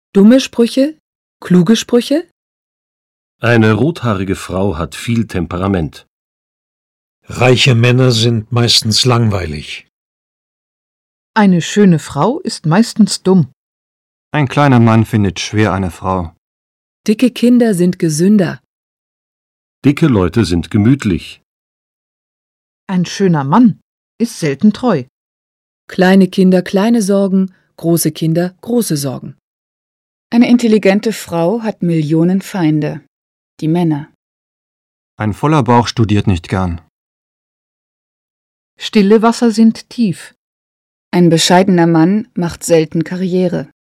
Dumme Sprüche? Kluge Sprüche? Eine rothaarige Frau hat viel Temperament. Reiche Männer sind meistens langweilig. Eine schöne Frau ist meistens dumm. Ein kleiner Mann findet schwer eine Frau. Dicke Kinder sind gesünder. Dicke Leute sind gemütlich. Ein schöner Mann ist selten treu. Kleine Kinder kleine Sorgen, große Kinder große Sorgen. Eine intelligente Frau hat Millionen Feinde. Die Männer. Ein voller Bauch studiert nicht gern. Stille Wasser sind tief. Ein bescheidener Mann macht selten Karriere.